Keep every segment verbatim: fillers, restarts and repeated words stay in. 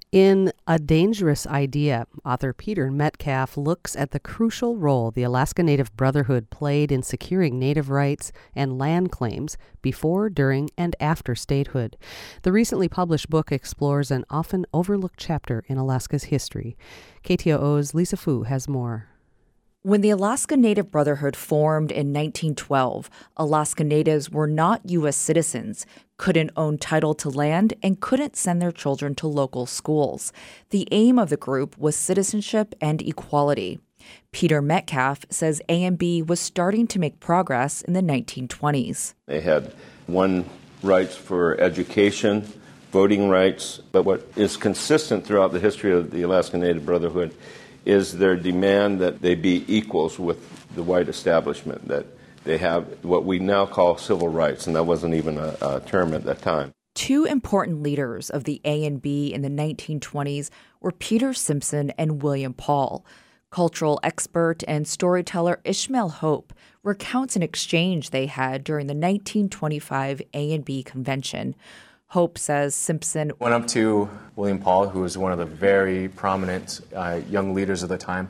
In A Dangerous Idea, author Peter Metcalf looks at the crucial role the Alaska Native Brotherhood played in securing Native rights and land claims before, during, and after statehood. The recently published book explores an often overlooked chapter in Alaska's history. K T O O's Lisa Fu has more. When the Alaska Native Brotherhood formed in nineteen twelve, Alaska Natives were not U S citizens, couldn't own title to land, and couldn't send their children to local schools. The aim of the group was citizenship and equality. Peter Metcalf says A N B was starting to make progress in the nineteen twenties. They had won rights for education, voting rights, but what is consistent throughout the history of the Alaska Native Brotherhood is their demand that they be equals with the white establishment, that they have what we now call civil rights, and that wasn't even a, a term at that time. Two important leaders of the A N B in the nineteen twenties were Peter Simpson and William Paul. Cultural expert and storyteller Ishmael Hope recounts an exchange they had during the nineteen twenty-five A N B convention. Hope says Simpson went up to William Paul, who was one of the very prominent uh, young leaders of the time,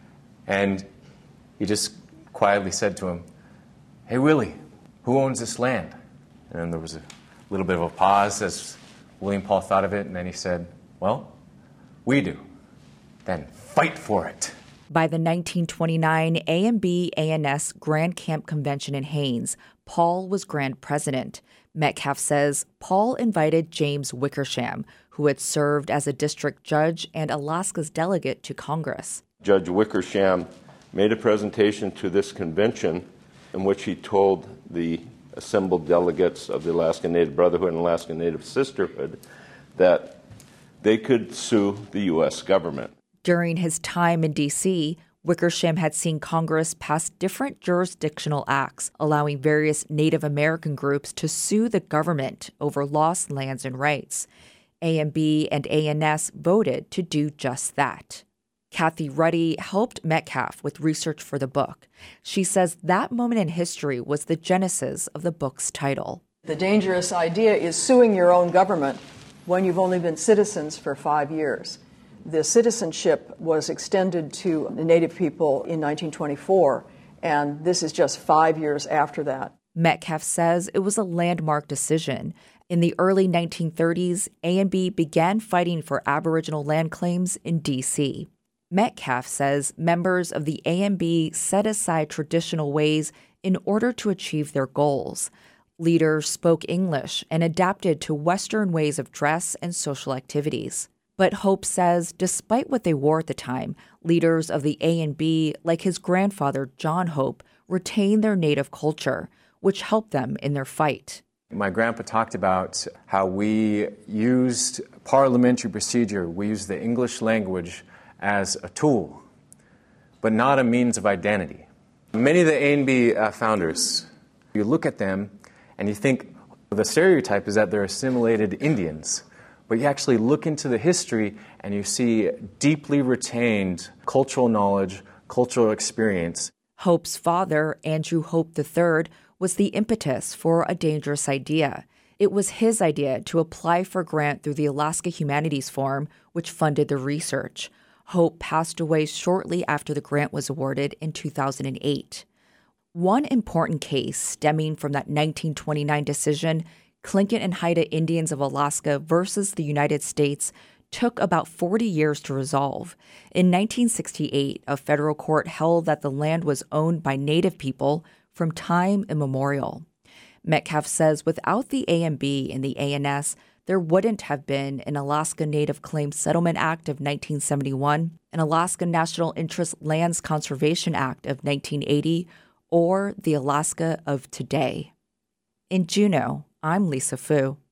and he just quietly said to him, "Hey, Willie, who owns this land?" And then there was a little bit of a pause as William Paul thought of it, and then he said, "Well, we do. Then fight for it." By the nineteen twenty-nine A N B A N S Grand Camp Convention in Haines, Paul was Grand President. Metcalf says Paul invited James Wickersham, who had served as a district judge and Alaska's delegate to Congress. Judge Wickersham made a presentation to this convention in which he told the assembled delegates of the Alaska Native Brotherhood and Alaska Native Sisterhood that they could sue the U S government. During his time in D C, Wickersham had seen Congress pass different jurisdictional acts allowing various Native American groups to sue the government over lost lands and rights. A N B and A N S voted to do just that. Kathy Ruddy helped Metcalf with research for the book. She says that moment in history was the genesis of the book's title. The dangerous idea is suing your own government when you've only been citizens for five years. The citizenship was extended to the Native people in nineteen twenty-four, and this is just five years after that. Metcalf says it was a landmark decision. In the early nineteen thirties, A N B began fighting for Aboriginal land claims in D C. Metcalf says members of the A N B set aside traditional ways in order to achieve their goals. Leaders spoke English and adapted to Western ways of dress and social activities. But Hope says despite what they wore at the time, leaders of the A N B, like his grandfather John Hope, retained their Native culture, which helped them in their fight. My grandpa talked about how we used parliamentary procedure, we used the English language as a tool, but not a means of identity. Many of the A N B uh, founders, you look at them and you think the stereotype is that they're assimilated Indians. But you actually look into the history and you see deeply retained cultural knowledge, cultural experience. Hope's father, Andrew Hope the third, was the impetus for A Dangerous Idea. It was his idea to apply for a grant through the Alaska Humanities Forum, which funded the research. Hope passed away shortly after the grant was awarded in two thousand eight. One important case stemming from that nineteen twenty-nine decision, Tlingit and Haida Indians of Alaska versus the United States, took about forty years to resolve. In nineteen sixty-eight, a federal court held that the land was owned by Native people from time immemorial. Metcalf says without the A N B and the A N S, there wouldn't have been an Alaska Native Claims Settlement Act of nineteen seventy-one, an Alaska National Interest Lands Conservation Act of nineteen eighty, or the Alaska of today. In Juneau, I'm Lisa Fu.